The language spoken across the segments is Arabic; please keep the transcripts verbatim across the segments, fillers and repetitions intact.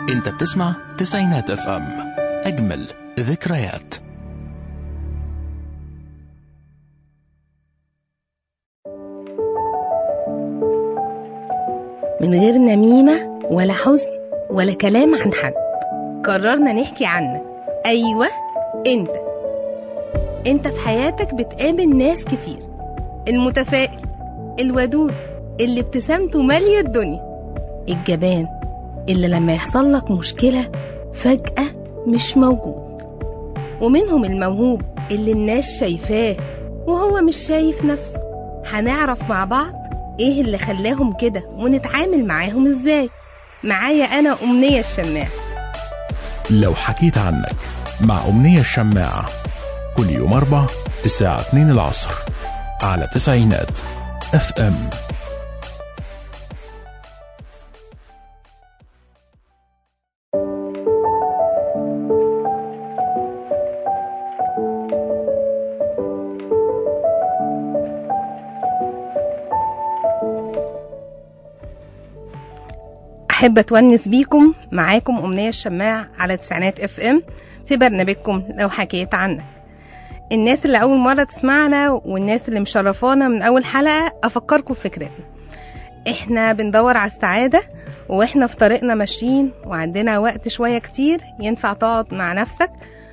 انت بتسمع تسعينات اف ام، اجمل ذكريات. من غير نميمة ولا حزن ولا كلام عن حد، قررنا نحكي عنك. أيوة، انت انت في حياتك بتقابل ناس كتير، المتفائل، الودود، اللي ابتسامته مالية الدنيا، الجبان اللي لما يحصل لك مشكلة فجأة مش موجود، ومنهم الموهوب اللي الناس شايفاه وهو مش شايف نفسه. هنعرف مع بعض ايه اللي خلاهم كده ونتعامل معاهم ازاي. معايا انا أمنية الشماع. لو حكيت عنك مع أمنية الشماعة، كل يوم أربع الساعة اتنين العصر على تسعينات اف ام. أحب أتونس بيكم، معاكم أمنية الشماع على تسعينات اف ام في برنامجكم لو حكيت عنك. الناس اللي أول مرة تسمعنا والناس اللي مشرفانا من أول حلقة، أفكركم بفكرتنا. إحنا بندور على السعادة، وإحنا في طريقنا ماشيين وعندنا وقت شوية كتير ينفع تقعد مع نفسك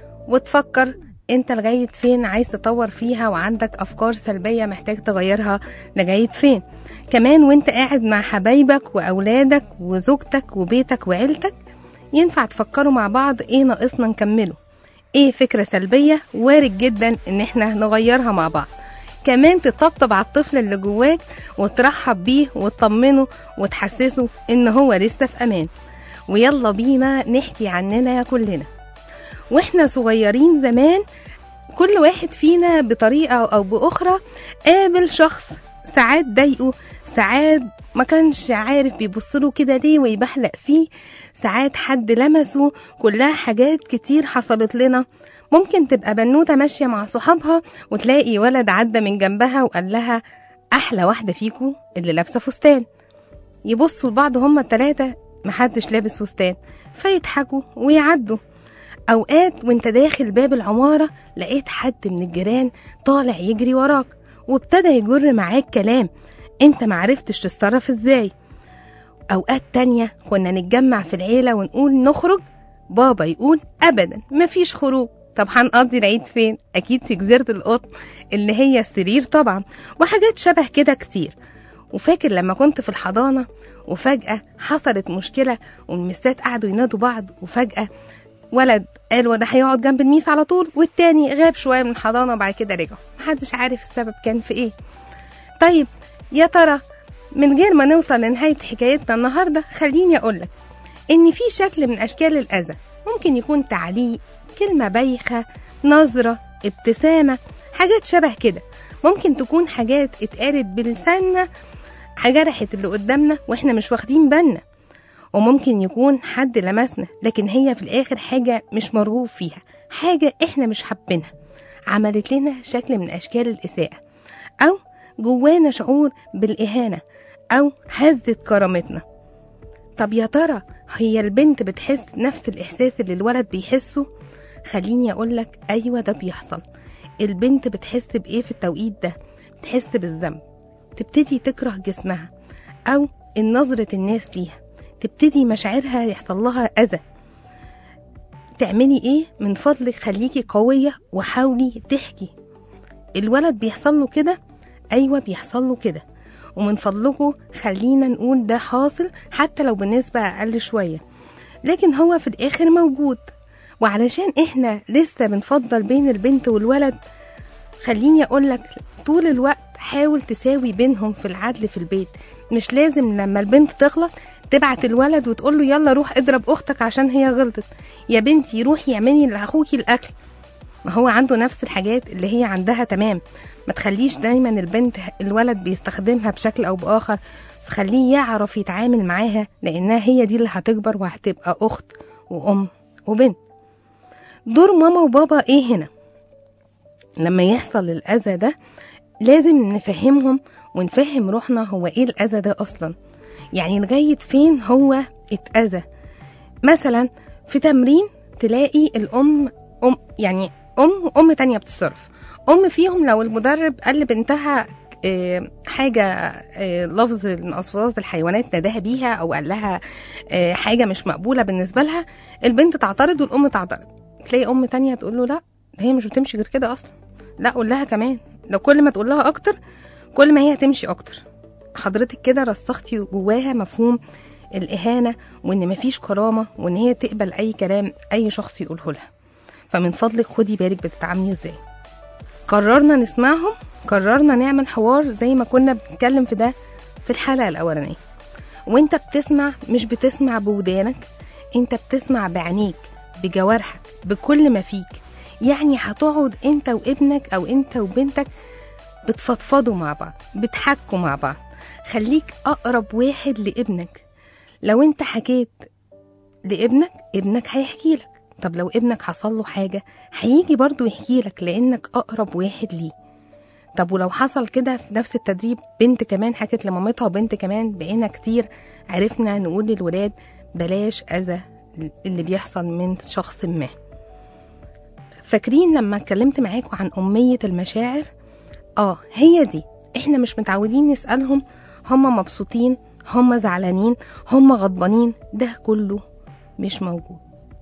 وتفكر انت لغاية فين عايز تطور فيها، وعندك أفكار سلبية محتاج تغيرها لغاية فين. كمان وانت قاعد مع حبايبك وأولادك وزوجتك وبيتك وعيلتك، ينفع تفكروا مع بعض ايه ناقصنا نكمله، ايه فكرة سلبية وارد جدا ان احنا نغيرها مع بعض. كمان تطبطب على الطفل اللي جواك وترحب بيه وتطمنه وتحسسه ان هو لسه في امان. ويلا بينا نحكي عننا كلنا. واحنا صغيرين زمان، كل واحد فينا بطريقة او باخرى قابل شخص ساعات ضايقه، ساعات ما كانش عارف بيبصله كده ليه ويبحلق فيه، ساعات حد لمسه. كلها حاجات كتير حصلت لنا. ممكن تبقى بنوتة ماشية مع صحابها وتلاقي ولد عدى من جنبها وقال لها أحلى واحدة فيكو اللي لابسة فستان. يبصوا لبعض هما التلاتة محدش لابس فستان، فيضحكوا ويعدوا. أوقات وانت داخل باب العمارة لقيت حد من الجيران طالع يجري وراك وابتدى يجر معاك كلام، انت معرفتش تتصرف ازاي. أوقات تانية كنا نتجمع في العيلة ونقول نخرج، بابا يقول أبدا مفيش خروج. طب هنقضي العيد فين؟ أكيد في جزيرة القطن اللي هي السرير طبعا، وحاجات شبه كده كتير. وفاكر لما كنت في الحضانة وفجأة حصلت مشكلة والمسات قعدوا ينادوا بعض، وفجأة ولد قال وده هيقعد جنب الميس على طول، والتاني غاب شوية من الحضانة وبعد كده رجع، محدش عارف السبب كان في ايه. طيب يا ترى من غير ما نوصل لنهاية حكايتنا النهاردة، خليني أقولك إن في شكل من أشكال الأذى. ممكن يكون تعليق، كلمة بايخة، نظرة، ابتسامة، حاجات شبه كده. ممكن تكون حاجات اتقالت بلساننا جرحت اللي قدامنا وإحنا مش واخدين بالنا. وممكن يكون حد لمسنا لكن هي في الآخر حاجة مش مرغوب فيها، حاجة إحنا مش حابينها، عملت لنا شكل من أشكال الإساءة، أو جوانا شعور بالإهانة، أو هزت كرامتنا. طب يا ترى هي البنت بتحس نفس الإحساس اللي الولد بيحسه؟ خليني أقولك أيوة ده بيحصل. البنت بتحس بإيه في التوقيت ده؟ بتحس بالذنب، تبتدي تكره جسمها أو النظرة الناس ليها، تبتدي مشاعرها يحصل لها أذى. تعملي إيه؟ من فضلك خليكي قوية وحاولي تحكي. الولد بيحصل له كده؟ أيوة بيحصل له كده، ومن فضلكم خلينا نقول ده حاصل حتى لو بنسبة أقل شوية، لكن هو في الآخر موجود. وعلشان إحنا لسه بنفضل بين البنت والولد، خليني أقولك طول الوقت حاول تساوي بينهم في العدل في البيت. مش لازم لما البنت تغلط تبعت الولد وتقوله يلا روح اضرب أختك عشان هي غلطت. يا بنتي روحي اعملي لأخوكي الأكل، ما هو عنده نفس الحاجات اللي هي عندها. تمام، ما تخليش دايما البنت الولد بيستخدمها بشكل أو بآخر، فخليه يعرف يتعامل معاها، لأنها هي دي اللي هتكبر وهتبقى أخت وأم وبنت. دور ماما وبابا إيه هنا؟ لما يحصل الأذى ده لازم نفهمهم ونفهم روحنا هو إيه الأذى ده أصلا، يعني لغاية فين هو اتأذى. مثلا في تمرين تلاقي الأم أم يعني أم وأم تانية بتصرف. أم فيهم لو المدرب قال لبنتها اه حاجة اه لفظ من ألفاظ الحيوانات ناداها بيها أو قال لها اه حاجة مش مقبولة بالنسبة لها، البنت تعترض والأم تعترض. تلاقي أم تانية تقول له لا هي مش بتمشي غير كده أصلا، لا قول لها كمان. لو كل ما تقول لها أكتر كل ما هي تمشي أكتر. حضرتك كده رسختي جواها مفهوم الإهانة وإن مفيش كرامة وإن هي تقبل أي كلام أي شخص يقوله لها. فمن فضلك خدي بالك بتتعاملي إزاي. قررنا نسمعهم، قررنا نعمل حوار زي ما كنا بنتكلم في ده في الحلقة الأولانية. وإنت بتسمع مش بتسمع بودانك، إنت بتسمع بعينيك بجوارحك بكل ما فيك. يعني هتقعد إنت وابنك أو إنت وبنتك بتفضفضوا مع بعض، بتحكوا مع بعض. خليك أقرب واحد لابنك. لو انت حكيت لابنك ابنك هيحكي لك. طب لو ابنك حصل له حاجة هيجي برضو يحكي لك لأنك أقرب واحد ليه. طب ولو حصل كده في نفس التدريب بنت كمان حكت لمامتها وبنت كمان، بقينا كتير عرفنا نقول للولاد بلاش أذى اللي بيحصل من شخص ما. فاكرين لما اتكلمت معاكم عن أمية المشاعر؟ اه هي دي. احنا مش متعودين نسألهم هم مبسوطين، هم زعلانين، هم غضبانين، ده كله مش موجود.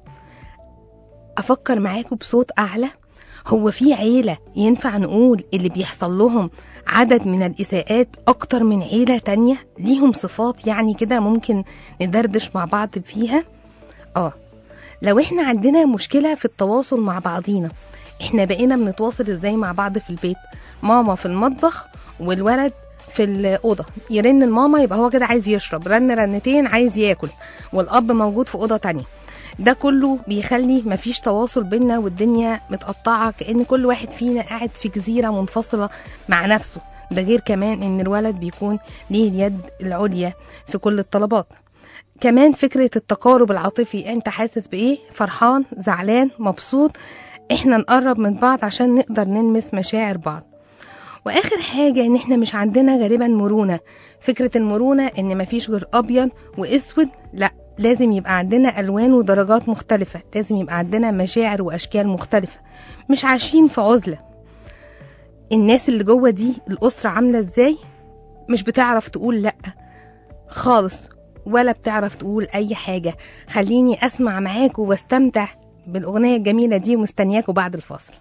افكر معاكم بصوت اعلى، هو في عيلة ينفع نقول اللي بيحصل لهم عدد من الإساءات اكتر من عيلة تانية ليهم صفات يعني كده ممكن ندردش مع بعض فيها؟ اه لو احنا عندنا مشكلة في التواصل مع بعضينا، احنا بقينا بنتواصل ازاي مع بعض في البيت؟ ماما في المطبخ والولد في الأوضة، يرن الماما يبقى هو كده عايز يشرب، رن رنتين عايز ياكل، والأب موجود في أوضة تانية. ده كله بيخلي مفيش تواصل بينا والدنيا متقطعة كأن كل واحد فينا قاعد في جزيرة منفصلة مع نفسه. ده غير كمان ان الولد بيكون ليه اليد العليا في كل الطلبات. كمان فكرة التقارب العاطفي، انت حاسس بايه؟ فرحان، زعلان، مبسوط، احنا نقرب من بعض عشان نقدر نلمس مشاعر بعض. واخر حاجة ان احنا مش عندنا غالبا مرونة. فكرة المرونة ان مفيش غير ابيض واسود، لا لازم يبقى عندنا الوان ودرجات مختلفة، لازم يبقى عندنا مشاعر واشكال مختلفة. مش عايشين في عزلة. الناس اللي جوه دي الاسرة عاملة ازاي؟ مش بتعرف تقول لا خالص ولا بتعرف تقول اي حاجة. خليني اسمع معاكم واستمتع بالاغنية الجميلة دي ومستنياكم بعد الفاصل.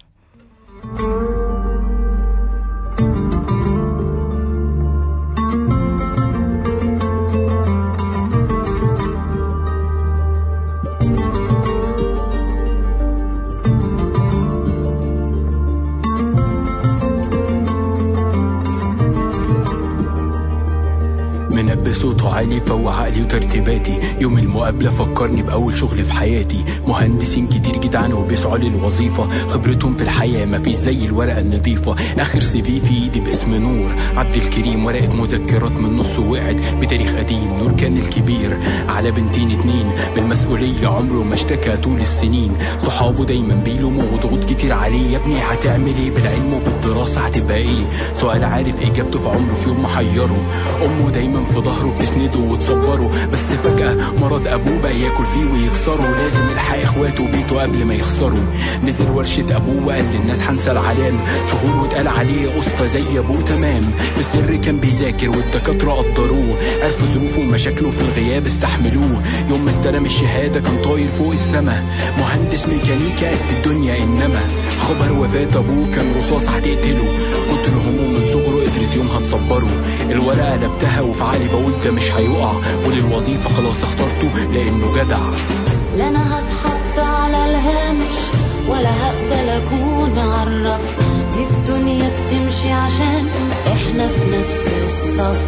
منبه صوته عالي فوق عقلي وترتيباتي. يوم المقابلة فكرني بأول شغل في حياتي. مهندسين كتير جدعان وبيسعوا للوظيفة، خبرتهم في الحياة مفيش زي الورقة النظيفة. آخر سي في في ايدي باسم نور عبد الكريم، ورقة مذكرات من نص وقعت بتاريخ قديم. نور كان الكبير على بنتين اتنين، بالمسؤولية عمره ما اشتكى طول السنين. صحابه دايما بيلوموا وضغوط كتير عليه. يا ابني هتعمل ايه بالعلم وبالدراسة هتبقى ايه؟ سؤال عارف اجابته في عمره في يوم محيره. امه دايما في ظهره بتسنده وتصبره، بس فجأة مرض ابوه بقى ياكل فيه ويكسره. لازم يلحق اخواته وبيته قبل ما يخسروا. نزل ورشة ابوه وقال للناس هنسى العلام. شهور واتقال عليه قسطة زي ابوه تمام. بالسر كان بيذاكر والدكاترة قدروه، عرفوا ظروفه ومشاكله في الغياب استحملوه. يوم ما استلم الشهادة كان طاير فوق السما، مهندس ميكانيكا قد الدنيا. انما خبر وفاة ابوه كان رصاص هتقتله. كنت الهموم من صغره قدرت يومها تصبره. الورقة قلبتها وفي عالي بقول ده مش هيقع، وللوظيفة خلاص اخترته لانه جدع. لا انا هتحط على الهامش ولا هقبل اكون عرف. دي الدنيا بتمشي عشان احنا في نفس الصف.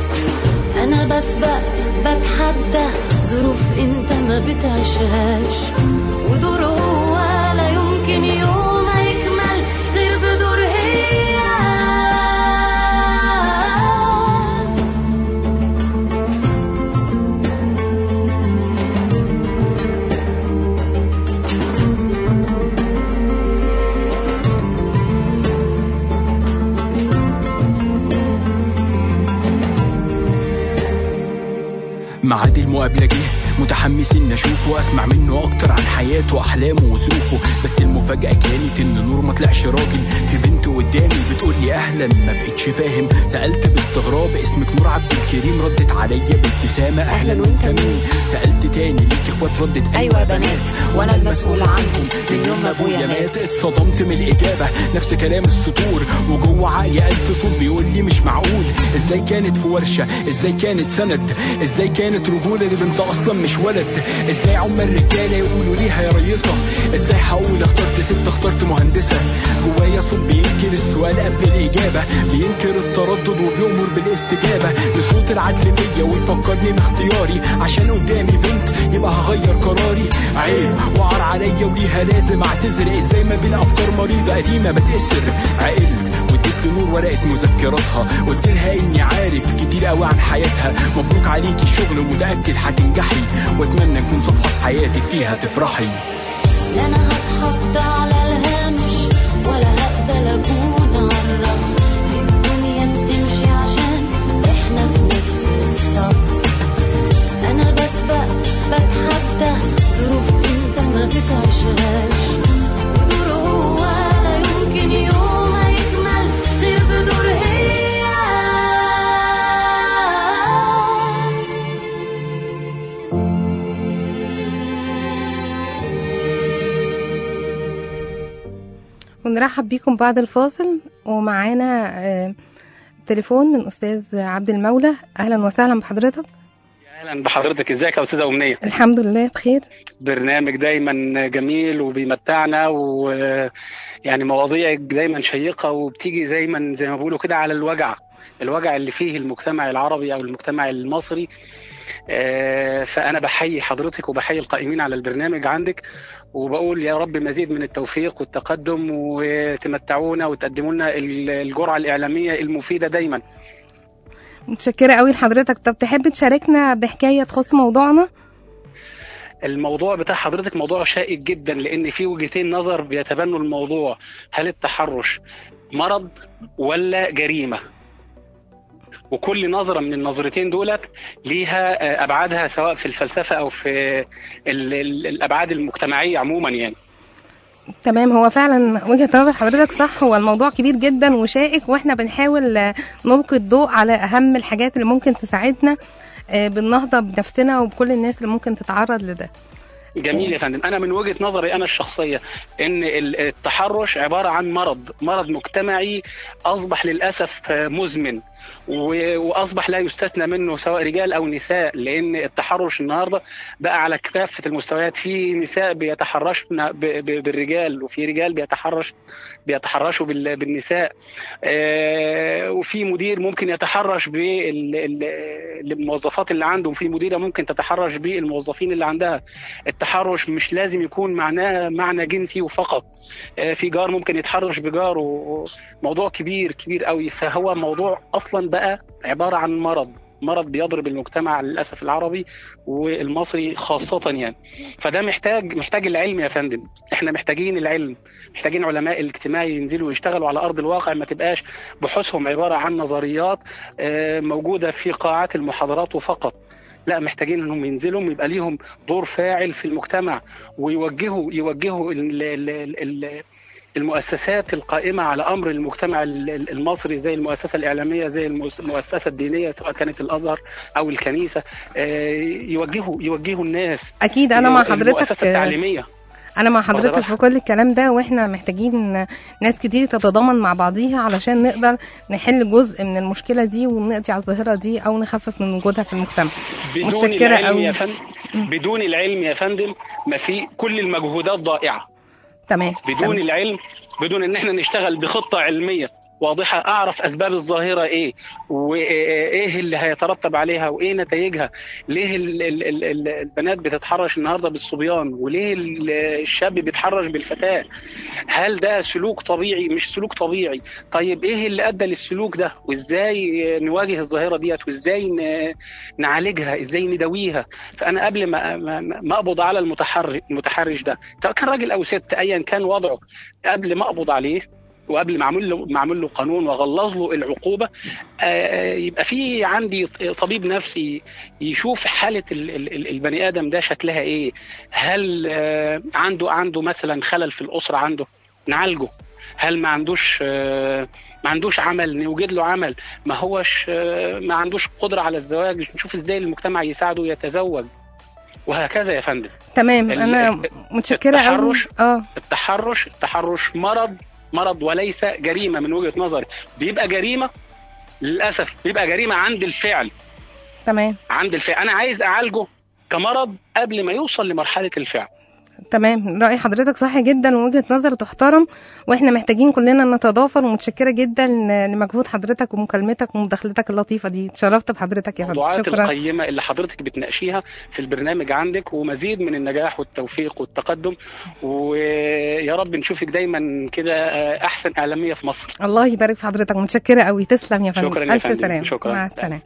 انا بسبق بتحدى ظروف انت ما بتعيشهاش، ودور هو لا يمكن يوم هيكمل غير بدور هي. معاد المقابلة جه متحمس ان اشوفه واسمع منه اكتر عن حياته واحلامه وظروفه. بس المفاجأة كانت ان نور ما طلعش راجل، في بنت قدامي بتقول لي اهلا. ما بقتش فاهم، سألت باستغراب اسمك نور عبد الكريم، ردت عليا بابتسامة اهلا وانت مين؟ سألت تاني ليك اخوات، ردت ايوه بنات وانا المسؤول عنهم من يوم ما ابويا مات. اتصدمت من الاجابة، نفس كلام السطور وجوه عقلي الف صوت بيقول لي مش معقول. ازاي كانت في ورشة، ازاي كانت سند، ازاي كانت رجولة لبنت اصلا مش ولد. ازاي عم الرجالة يقولوا ليها يا ريصة، ازاي هقول اخترت ست اخترت مهندسة. جوايا صوت بينكر السؤال قبل الاجابة، بينكر التردد وبيؤمر بالاستجابة لصوت العدل فيا ويفكرني باختياري. عشان قدامي بنت يبقى هغير قراري، عيب وعار عليا وليها لازم اعتذر. ازاي ما بين افكار مريضة قديمة بتأثر. عقلت واديت لنور ورقة مذكراتها، قلت لها اني عارف كتير قوي عن حياتها. مبروك عليكي الشغل ومتأكد هتنجحي، واتمنى يكون صفحة حياتك فيها تفرحي. لا انا هتحط على الهامش ولا هقبل اكون عالرف. دي الدنيا بتمشي عشان احنا في نفس الصف. انا بسبق بتحدى ظروف انت ما بتعيشهاش، ودور هو لا يمكن يوم هيكمل غير بدور هي. ونرحب بيكم بعد الفاصل، ومعانا آه تليفون من أستاذ عبد المولى. أهلا وسهلا بحضرتك. اهلا بحضرتك، ازيك يا استاذه امنيه؟ الحمد لله بخير. برنامج دايما جميل وبيمتعنا، ويعني مواضيعك دايما شيقه وبتيجي دايما زي ما بيقولوا كده على الوجع الوجع اللي فيه المجتمع العربي او المجتمع المصري. فانا بحيي حضرتك وبحيي القائمين على البرنامج عندك، وبقول يا رب مزيد من التوفيق والتقدم، وتمتعونا وتقدموا لنا الجرعه الاعلاميه المفيده دايما. متشكرة قوي لحضرتك. طب تحب تشاركنا بحكاية تخص موضوعنا؟ الموضوع بتاع حضرتك موضوع شائك جدا، لأن في وجهتين نظر بيتبنوا الموضوع. هل التحرش مرض ولا جريمة؟ وكل نظرة من النظرتين دولت ليها أبعادها، سواء في الفلسفة أو في الأبعاد المجتمعية عموما يعني. تمام، هو فعلا وجهة نظر حضرتك صح. هو الموضوع كبير جدا وشائك، واحنا بنحاول نلقي الضوء على اهم الحاجات اللي ممكن تساعدنا بالنهضة بنفسنا وبكل الناس اللي ممكن تتعرض لده. جميل يا فندم. أنا من وجهة نظري أنا الشخصية إن التحرش عبارة عن مرض مرض مجتمعي أصبح للأسف مزمن، وأصبح لا يستثنى منه سواء رجال أو نساء، لأن التحرش النهاردة بقى على كافة المستويات. في نساء بيتحرشن بالرجال، وفي رجال بيتحرش بيتحرشوا بالنساء، وفي مدير ممكن يتحرش بالموظفات اللي عنده، وفي مديرة ممكن تتحرش بالموظفين اللي عندها. التحرش مش لازم يكون معناه معنى جنسي وفقط، في جار ممكن يتحرش بجاره. موضوع كبير كبير قوي. فهو موضوع اصلا بقى عباره عن مرض مرض بيضرب المجتمع للاسف العربي والمصري خاصه يعني. فده محتاج محتاج العلم يا فندم. احنا محتاجين العلم، محتاجين علماء الاجتماع ينزلوا يشتغلوا على ارض الواقع، ما تبقاش بحوثهم عباره عن نظريات موجوده في قاعات المحاضرات وفقط. لا، محتاجين انهم ينزلوا يبقى ليهم دور فاعل في المجتمع، ويوجهوا يوجهوا المؤسسات القائمة على أمر المجتمع المصري، زي المؤسسة الإعلامية، زي المؤسسة الدينية سواء كانت الأزهر أو الكنيسة، يوجهوا يوجهوا الناس. أكيد أنا مع حضرتك. المؤسسة التعليمية أنا مع حضرتك في كل الكلام ده، وإحنا محتاجين ناس كتير تتضامن مع بعضيها علشان نقدر نحل جزء من المشكلة دي ونقضي على الظاهرة دي أو نخفف من وجودها في المجتمع. بدون العلم يا فندم بدون العلم يا فندم ما في، كل المجهودات ضائعة. تمام. بدون تمام. العلم، بدون ان احنا نشتغل بخطة علمية واضحة، اعرف اسباب الظاهرة ايه وايه اللي هيترتب عليها وايه نتائجها. ليه البنات بتتحرش النهاردة بالصبيان، وليه الشاب بيتحرش بالفتاة؟ هل ده سلوك طبيعي؟ مش سلوك طبيعي. طيب ايه اللي ادى للسلوك ده، وازاي نواجه الظاهرة ديت، وازاي نعالجها، ازاي نداويها؟ فانا قبل ما ما اقبض على المتحرش المتحرش ده، سواء كان راجل او ست ايا كان وضعه، قبل ما اقبض عليه وقبل ما اعمل له معمول له قانون واغلظ له العقوبه، يبقى في عندي طبيب نفسي يشوف حاله البني ادم ده شكلها ايه. هل عنده عنده مثلا خلل في الاسره، عنده نعالجه. هل ما عندوش ما عندوش عمل، نوجد له عمل. ما هوش ما عندوش قدره على الزواج، نشوف ازاي المجتمع يساعده يتزوج، وهكذا يا فندم. تمام. انا متشكره قوي. التحرش اه التحرش التحرش مرض مرض وليس جريمه من وجهه نظري. بيبقى جريمه للاسف، بيبقى جريمه عند الفعل. تمام. عند الفعل. انا عايز اعالجه كمرض قبل ما يوصل لمرحله الفعل. تمام. رأي حضرتك صح جدا ووجهة نظر تحترم، واحنا محتاجين كلنا نتضافر. ومتشكرة جدا لمجهود حضرتك ومكالمتك ومداخلتك اللطيفة دي. اتشرفت بحضرتك يا فندم. الموضوعات القيمة اللي حضرتك بتناقشيها في البرنامج عندك، ومزيد من النجاح والتوفيق والتقدم، ويا رب نشوفك دايما كده احسن اعلامية في مصر. الله يبارك في حضرتك. متشكرة قوي. تسلم يا فندم. شكرا الف يا فندم. سلام. شكرا. مع السلامة.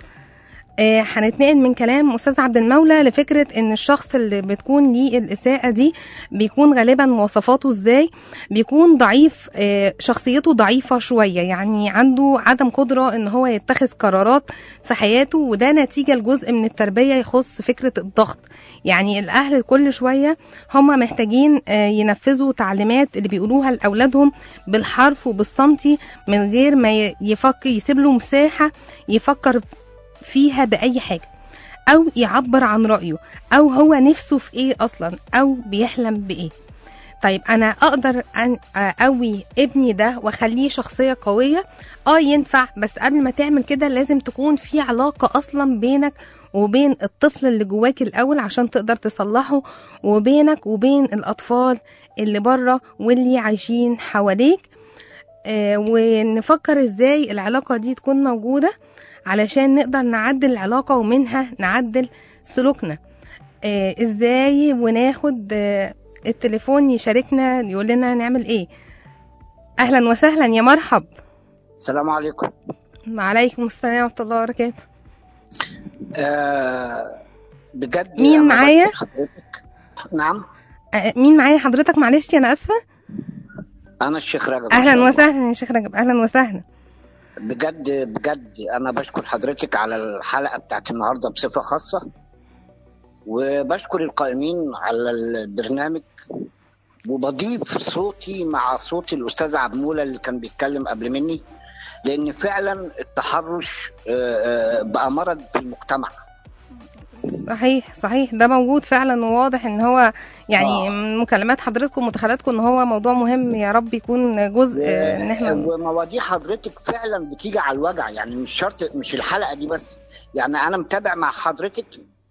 هنتنقل من كلام أستاذ عبد المولى لفكرة إن الشخص اللي بتكون ليه الإساءة دي بيكون غالبا مواصفاته إزاي؟ بيكون ضعيف، شخصيته ضعيفة شوية، يعني عنده عدم قدرة إن هو يتخذ قرارات في حياته، وده نتيجة لجزء من التربية يخص فكرة الضغط. يعني الأهل كل شوية هم محتاجين ينفذوا تعليمات اللي بيقولوها لأولادهم بالحرف وبالسنتي، من غير ما يفكر يسيب له مساحة يفكر فيها بأي حاجة، أو يعبر عن رأيه، أو هو نفسه في إيه أصلا، أو بيحلم بإيه. طيب أنا أقدر أن أقوي ابني ده وأخليه شخصية قوية؟ آه ينفع، بس قبل ما تعمل كده لازم تكون في علاقة أصلا بينك وبين الطفل اللي جواك الأول عشان تقدر تصلحه، وبينك وبين الأطفال اللي بره واللي عايشين حواليك. آه ونفكر إزاي العلاقة دي تكون موجودة علشان نقدر نعدل العلاقة ومنها نعدل سلوكنا. آه ازاي وناخد آه التليفون يشاركنا يقول لنا نعمل ايه. اهلا وسهلا يا مرحب. السلام عليكم. وعليكم السلام ورحمة الله وبركاته. آه بجد مين معايا؟ نعم. آه مين معايا حضرتك؟ معلش انا اسفة. انا الشيخ رجب. اهلا وسهلا يا شيخ رجب. اهلا وسهلا. بجد بجد انا بشكر حضرتك على الحلقه بتاعت النهارده بصفه خاصه، وبشكر القائمين على البرنامج، وبضيف صوتي مع صوت الاستاذ عبد المولى اللي كان بيتكلم قبل مني، لان فعلا التحرش بقى مرض في المجتمع. صحيح صحيح، ده موجود فعلا، وواضح ان هو يعني آه. من مكالمات حضرتكم ومداخلاتكم ان هو موضوع مهم. يا رب يكون جزء ان احنا ومواضيع حضرتك فعلا بتيجي على الوجع، يعني مش شرط مش الحلقه دي بس، يعني انا متابع مع حضرتك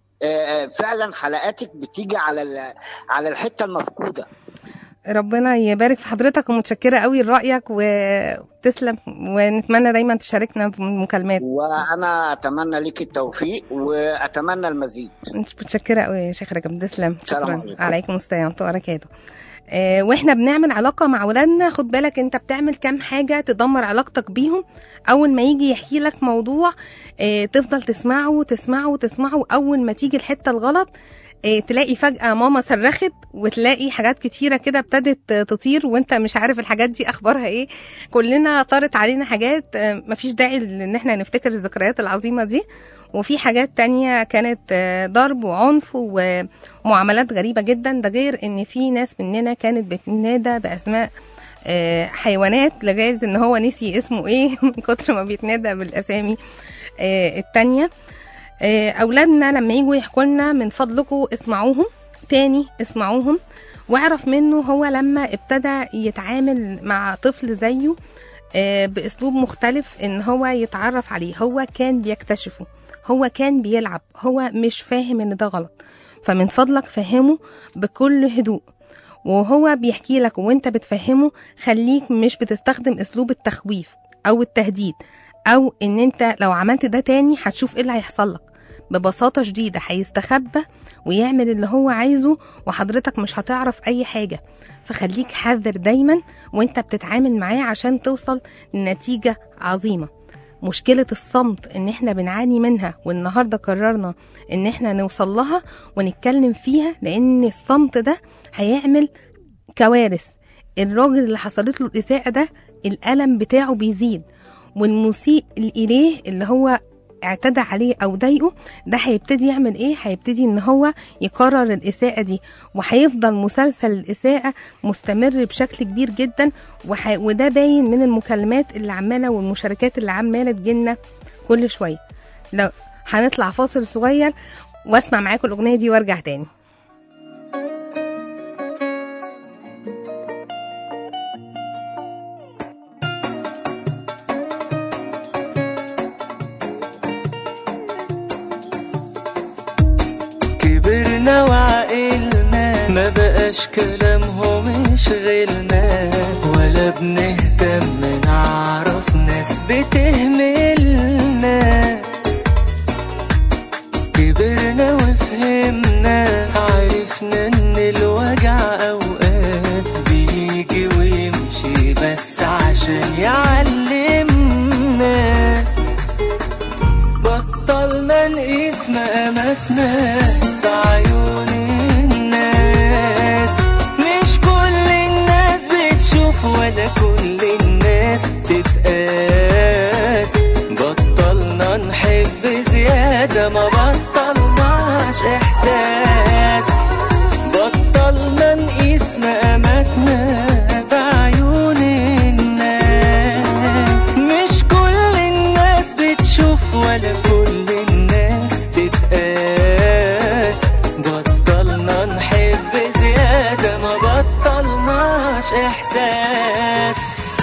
فعلا حلقاتك بتيجي على على الحته المفقوده. ربنا يبارك في حضرتك، ومتشكره قوي لرايك وتسلم، ونتمنى دايما تشاركنا في المكالمات. وانا اتمنى لك التوفيق واتمنى المزيد. متشكره قوي يا شيخ رجب. تسلم. شكرا. عليكم السلام ورحمه الله وبركاته. آه واحنا بنعمل علاقه مع ولادنا، خد بالك انت بتعمل كام حاجه تدمر علاقتك بيهم. اول ما يجي يحكي لك موضوع آه تفضل تسمعه تسمعه تسمعه، اول ما تيجي الحته الغلط إيه تلاقي فجأة ماما صرخت، وتلاقي حاجات كتيرة كده ابتدت تطير وانت مش عارف الحاجات دي اخبارها ايه. كلنا طارت علينا حاجات مفيش داعي ان احنا نفتكر الذكريات العظيمة دي، وفي حاجات تانية كانت ضرب وعنف ومعاملات غريبة جدا. ده غير ان في ناس مننا كانت بتنادى باسماء حيوانات لغاية ان هو نسي اسمه ايه من كتر ما بيتنادى بالاسامي التانية. أولادنا لما يجوا يحكوا لنا من فضلكم اسمعوهم تاني، اسمعوهم واعرف منه هو لما ابتدى يتعامل مع طفل زيه بأسلوب مختلف، ان هو يتعرف عليه. هو كان بيكتشفه، هو كان بيلعب، هو مش فاهم ان ده غلط. فمن فضلك فهمه بكل هدوء، وهو بيحكي لك وانت بتفهمه خليك مش بتستخدم اسلوب التخويف او التهديد، او ان انت لو عملت ده تاني هتشوف ايه اللي هيحصل لك. ببساطة شديدة هيستخبى ويعمل اللي هو عايزه، وحضرتك مش هتعرف اي حاجة. فخليك حذر دايما وانت بتتعامل معاه عشان توصل لنتيجة عظيمة. مشكلة الصمت ان احنا بنعاني منها، والنهاردة قررنا ان احنا نوصل لها ونتكلم فيها، لان الصمت ده هيعمل كوارث. الراجل اللي حصلت له الإساءة ده الألم بتاعه بيزيد، والمسيء إليه اللي هو اعتدى عليه او ضايقه ده هيبتدي يعمل ايه؟ هيبتدي ان هو يكرر الاساءة دي، وهيفضل مسلسل الاساءة مستمر بشكل كبير جدا. وح... وده باين من المكالمات اللي عمالة والمشاركات اللي عمالة تجيلنا كل شوية. لو هنطلع فاصل صغير واسمع معاكم الاغنية دي وارجع تاني. كبرنا وعقلنا ما بقاش كلامهم يشغلنا، ولا بنهتم نعرف ناس بتهملنا. كبرنا وفهمنا، عرفنا ان الوجع اوقات بيجي ويمشي بس عشان يعلمنا. بطلنا نقيس مقاماتنا بعيون الناس، مش كل الناس بتشوف ولا كل الناس تتقاس. بطلنا نحب زيادة ما بطلناش إحساس. بطلنا نقيس مقاماتنا بعيون الناس، مش كل الناس بتشوف ولا كل الناس تتقاس. بطلنا نحب زيادة ما بطلناش إحساس.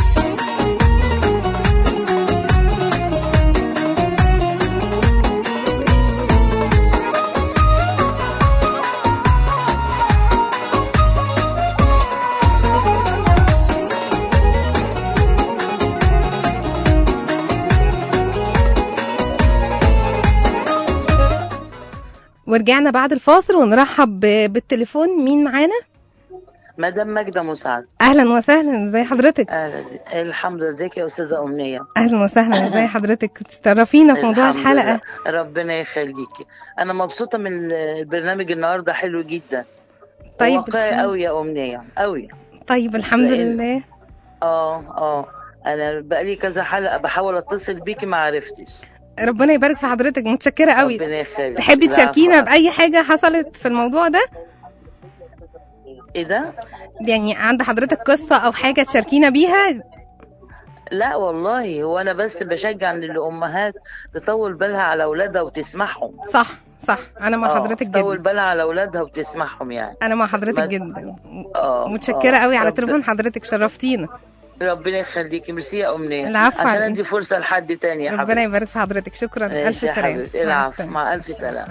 ورجعنا بعد الفاصل ونرحب بالتليفون. مين معانا؟ مدام ماجدة مسعد. اهلا وسهلا، ازي حضرتك؟ اهلا، الحمد لله. ازيك يا استاذه امنيه؟ اهلا وسهلا، ازي حضرتك؟ تشرفينا في موضوع الحلقه. ربنا يخليكي، انا مبسوطه من البرنامج النهارده، حلو جدا. طيب واقعي قوي يا امنيه، قوي. طيب الحمد لله. اه اه انا بقالي كذا حلقه بحاول اتصل بيكي ما عرفتش. ربنا يبارك في حضرتك، متشكره قوي. ربنا يخليك. تحبي تشاركينا باي حاجه حصلت في الموضوع ده؟ ايه ده؟ يعني عند حضرتك قصه او حاجه تشاركينا بيها؟ لا والله، هو انا بس بشجع ان الامهات تطول بالها على اولادها وتسمعهم. صح صح، انا مع حضرتك جدا. تطول بالها على اولادها وتسمعهم يعني. انا مع حضرتك مد... جدا. اه متشكره قوي على رب... تليفون حضرتك، شرفتينا. ربنا يخليكي، ميرسي يا امنيه. العفو، عشان ادي فرصه لحد تاني يا حبيبتي. ربنا يبارك في حضرتك، شكرا. الف سلامه. العفو، مع الف سلامه.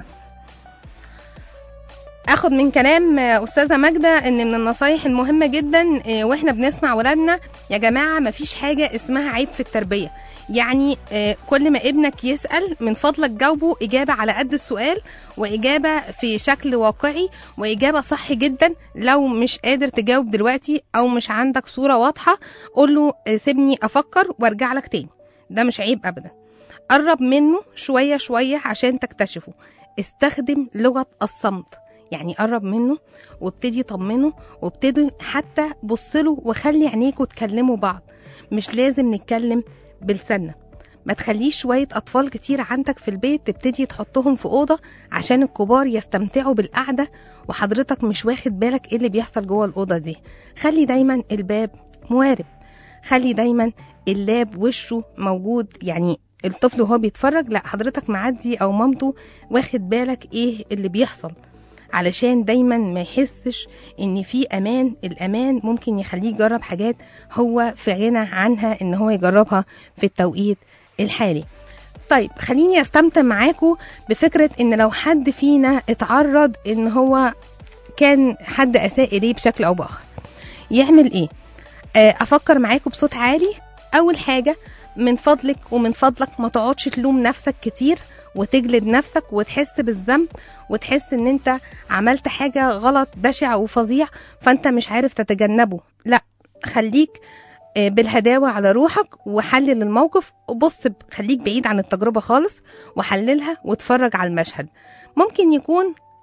اخد من كلام استاذه ماجده ان من النصايح المهمه جدا واحنا بنسمع ولادنا، يا جماعه مفيش حاجه اسمها عيب في التربيه. يعني كل ما ابنك يسال من فضلك جاوبه اجابه على قد السؤال، واجابه في شكل واقعي، واجابه صح جدا. لو مش قادر تجاوب دلوقتي او مش عندك صوره واضحه، قول له سيبني افكر وارجع لك تاني. ده مش عيب ابدا. قرب منه شويه شويه عشان تكتشفه. استخدم لغه الصمت، يعني قرب منه وابتدي طمنه، وابتدي حتى بصله وخلي عينيكوا تكلموا بعض. مش لازم نتكلم بلساننا. ما تخليش شوية أطفال كتير عندك في البيت تبتدي تحطهم في أوضة عشان الكبار يستمتعوا بالقعدة وحضرتك مش واخد بالك إيه اللي بيحصل جوه الأوضة دي. خلي دايما الباب موارب، خلي دايما اللاب وشه موجود، يعني الطفل وهو بيتفرج لا حضرتك معدي أو مامته واخد بالك إيه اللي بيحصل، علشان دايما ما يحسش ان في امان. الامان ممكن يخليه يجرب حاجات هو في غنى عنها ان هو يجربها في التوقيت الحالي. طيب خليني استمتع معاكم بفكرة ان لو حد فينا اتعرض ان هو كان حد اساء اليه بشكل او باخر يعمل ايه. افكر معاكم بصوت عالي. اول حاجة من فضلك ومن فضلك ما تقعدش تلوم نفسك كتير وتجلد نفسك وتحس بالذنب وتحس ان انت عملت حاجة غلط بشع وفظيع فانت مش عارف تتجنبه. لا، خليك بالهداوة على روحك وحلل الموقف. وبص، خليك بعيد عن التجربة خالص وحللها واتفرج على المشهد. ممكن يكون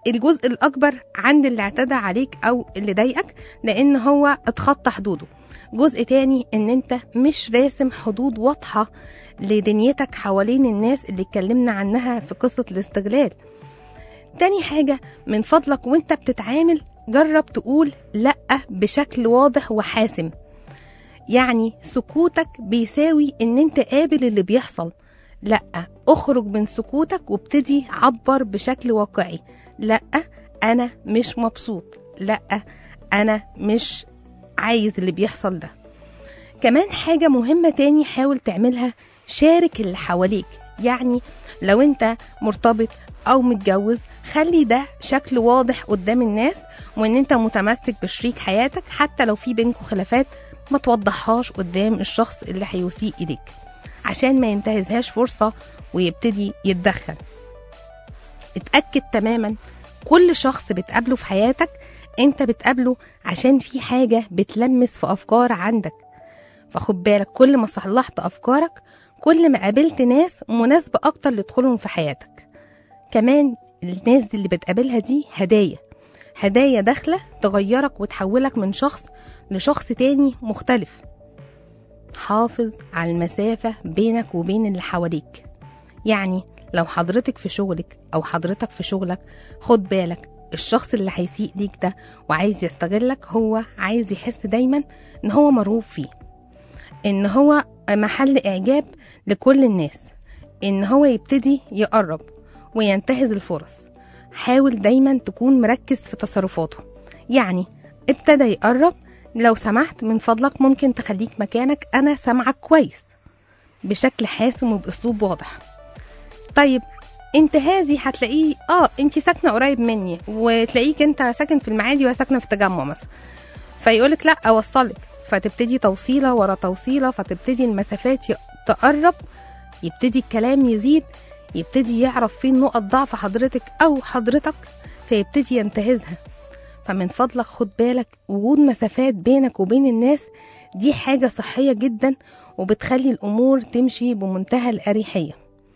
الجزء الأكبر عند اللي اعتدى عليك أو اللي ضايقك، لأن هو اتخطى حدوده. جزء تاني إن أنت مش راسم حدود واضحة لدنيتك حوالين الناس اللي اتكلمنا عنها في قصة الاستغلال. تاني حاجة، من فضلك وانت بتتعامل جرب تقول لأ بشكل واضح وحاسم. يعني سكوتك بيساوي ان انت قابل اللي بيحصل. لأ، اخرج من سكوتك وابتدي عبر بشكل واقعي. لأ انا مش مبسوط، لأ انا مش عايز اللي بيحصل ده. كمان حاجة مهمة تاني حاول تعملها، شارك اللي حواليك. يعني لو انت مرتبط او متجوز خلي ده شكل واضح قدام الناس، وان انت متمسك بشريك حياتك حتى لو في بينكم خلافات ما توضحهاش قدام الشخص اللي هيسيء اليك عشان ما ينتهزهاش فرصة ويبتدي يتدخل. اتأكد تماما كل شخص بتقابله في حياتك انت بتقابله عشان في حاجة بتلمس في افكار عندك، فخد بالك كل ما صلحت افكارك كل ما قابلت ناس مناسبة اكتر لدخولهم في حياتك. كمان الناس اللي بتقابلها دي هدايا هدايا داخلة تغيرك وتحولك من شخص لشخص تاني مختلف. حافظ على المسافة بينك وبين اللي حواليك. يعني لو حضرتك في شغلك أو حضرتك في شغلك خد بالك الشخص اللي هيسيء ليك ده وعايز يستغلك هو عايز يحس دايما ان هو مرغوب فيه، ان هو محل اعجاب لكل الناس، ان هو يبتدي يقرب وينتهز الفرص. حاول دايما تكون مركز في تصرفاته. يعني ابتدى يقرب، لو سمحت من فضلك ممكن تخليك مكانك، انا سامعك كويس، بشكل حاسم وباسلوب واضح. طيب انتهازي هتلاقيه اه انت ساكنه قريب مني، وتلاقيك انت ساكن في المعادي وهي ساكنه في التجمع مثلا، فيقولك لا اوصلك، فتبتدي توصيله ورا توصيله، فتبتدي المسافات تقرب، يبتدي الكلام يزيد، يبتدي يعرف فين نقط ضعف حضرتك او حضرتك فيبتدي ينتهزها. فمن فضلك خد بالك وجود مسافات بينك وبين الناس دي حاجة صحية جدا وبتخلي الأمور تمشي بمنتهى الأريحية.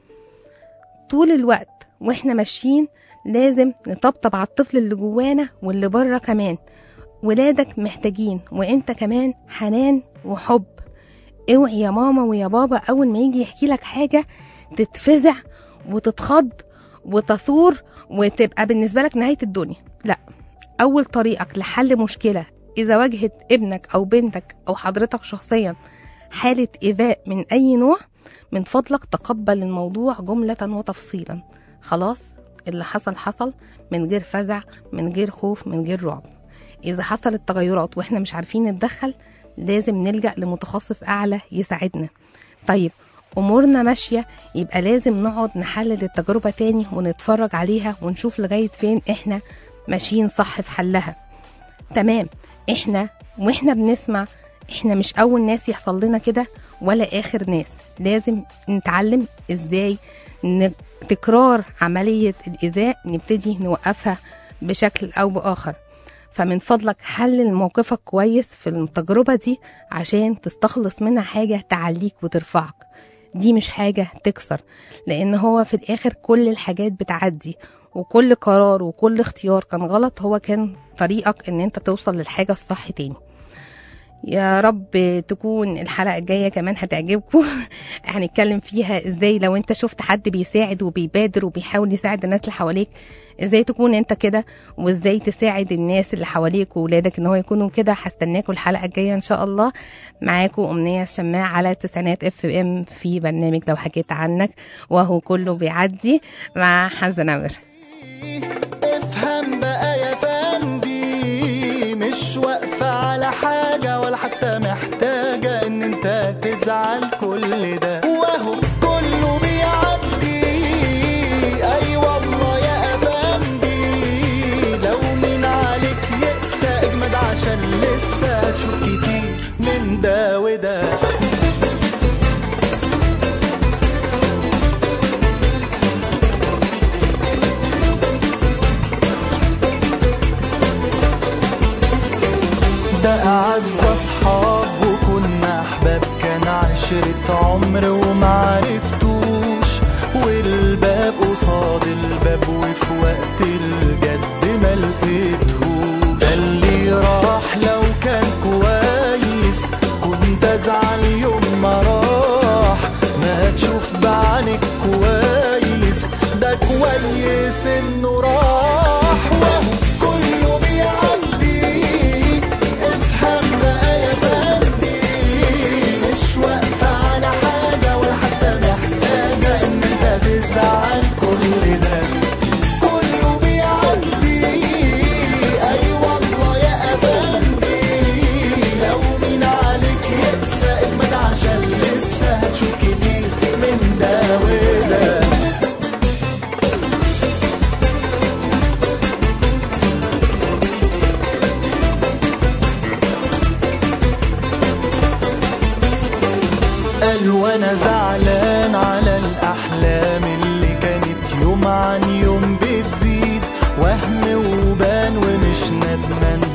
طول الوقت واحنا ماشيين لازم نطبطب على الطفل اللي جوانا واللي بره كمان. ولادك محتاجين وانت كمان حنان وحب. اوعي يا ماما ويا بابا اول ما يجي يحكي لك حاجة تتفزع وتتخض وتثور وتبقى بالنسبة لك نهاية الدنيا. لا، اول طريقك لحل مشكلة اذا واجهت ابنك او بنتك او حضرتك شخصيا حالة ايذاء من اي نوع، من فضلك تقبل الموضوع جملة وتفصيلا. خلاص اللي حصل حصل، من غير فزع، من غير خوف، من غير رعب. اذا حصلت تغيرات واحنا مش عارفين نتدخل لازم نلجأ لمتخصص اعلى يساعدنا. طيب امورنا ماشية، يبقى لازم نقعد نحلل التجربة تاني ونتفرج عليها ونشوف لغاية فين احنا ماشيين صح في حلها. تمام، احنا واحنا بنسمع احنا مش اول ناس يحصل لنا كده ولا اخر ناس. لازم نتعلم ازاي تكرار عملية الايذاء نبتدي نوقفها بشكل او باخر. فمن فضلك حلل موقفك كويس في التجربة دي عشان تستخلص منها حاجة تعليك وترفعك. دي مش حاجة تكسر، لان هو في الاخر كل الحاجات بتعدي، وكل قرار وكل اختيار كان غلط هو كان طريقك ان انت توصل للحاجة الصح تاني. يا رب تكون الحلقة الجاية كمان هتعجبكم. هنتكلم فيها ازاي لو انت شفت حد بيساعد وبيبادر وبيحاول يساعد الناس اللي حواليك ازاي تكون انت كده، وازاي تساعد الناس اللي حواليك وولادك ان هو يكونوا كده. هستناكم الحلقة الجاية ان شاء الله. معاكم أمنية الشماع على تسعينات اف ام في برنامج لو حكيت عنك، وهو كله بيعدي مع حمزة نمر. افهم بقى يا فندي، مش واقفة على حاجة ولا حتى محتاجة ان انت تزعل كل ده، وهو كله بيعدي. اي والله يا افندي، لو من عليك يقسى اجمد عشان لسه هتشوف كتير من ده وده. ده أعز أصحاب وكنا أحباب، كان عشرة عمر ومعرفتوش، والباب قصاد الباب وفي وقت الجد كويس انه راح وهو كله بيعدي. افهم بقى يا فندي مش واقفة على حاجة ولا حتى محتاجة ان انت تزعل. كل ده كله بيعدي. اي والله يا افندي لو مين عليك يقسى اجمد عشان لسه هتشوف كتير من ده وده. قال وانا زعلان على الاحلام اللي كانت يوم عن يوم بتزيد وهم وبان ومش ندمان